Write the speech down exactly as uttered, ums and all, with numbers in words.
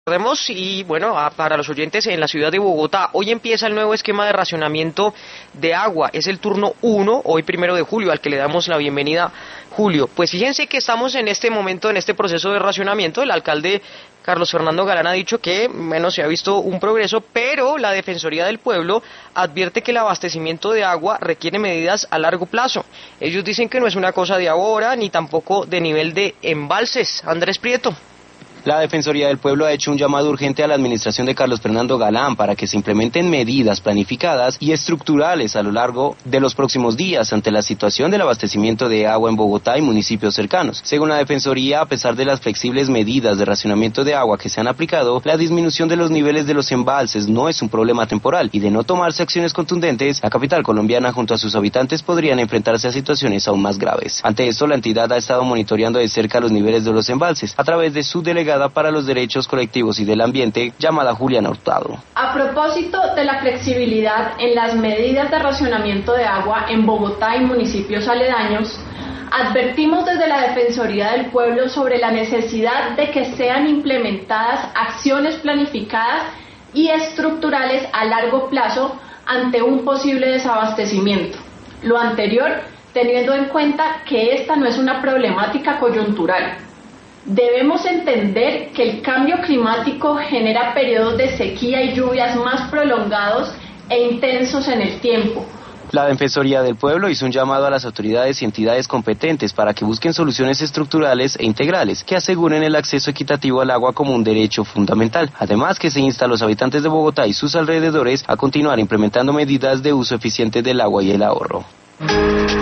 Recordemos, y bueno, a, para los oyentes en la ciudad de Bogotá, hoy empieza el nuevo esquema de racionamiento de agua, es el turno uno, hoy primero de julio, al que le damos la bienvenida, Julio. Pues fíjense que estamos en este momento, en este proceso de racionamiento. El alcalde Carlos Fernando Galán ha dicho que, bueno, se ha visto un progreso, pero la Defensoría del Pueblo advierte que el abastecimiento de agua requiere medidas a largo plazo. Ellos dicen que no es una cosa de ahora, ni tampoco de nivel de embalses. Andrés Prieto. La Defensoría del Pueblo ha hecho un llamado urgente a la administración de Carlos Fernando Galán para que se implementen medidas planificadas y estructurales a lo largo de los próximos días ante la situación del abastecimiento de agua en Bogotá y municipios cercanos. Según la Defensoría, a pesar de las flexibles medidas de racionamiento de agua que se han aplicado, la disminución de los niveles de los embalses no es un problema temporal y de no tomarse acciones contundentes, la capital colombiana junto a sus habitantes podrían enfrentarse a situaciones aún más graves. Ante esto, la entidad ha estado monitoreando de cerca los niveles de los embalses a través de su delegada para los derechos colectivos y del ambiente, llamada Juliana Hurtado. A propósito de la flexibilidad en las medidas de racionamiento de agua en Bogotá y municipios aledaños, advertimos desde la Defensoría del Pueblo sobre la necesidad de que sean implementadas acciones planificadas y estructurales a largo plazo ante un posible desabastecimiento. Lo anterior, teniendo en cuenta que esta no es una problemática coyuntural. Debemos entender que el cambio climático genera periodos de sequía y lluvias más prolongados e intensos en el tiempo. La Defensoría del Pueblo hizo un llamado a las autoridades y entidades competentes para que busquen soluciones estructurales e integrales que aseguren el acceso equitativo al agua como un derecho fundamental. Además, que se insta a los habitantes de Bogotá y sus alrededores a continuar implementando medidas de uso eficiente del agua y el ahorro.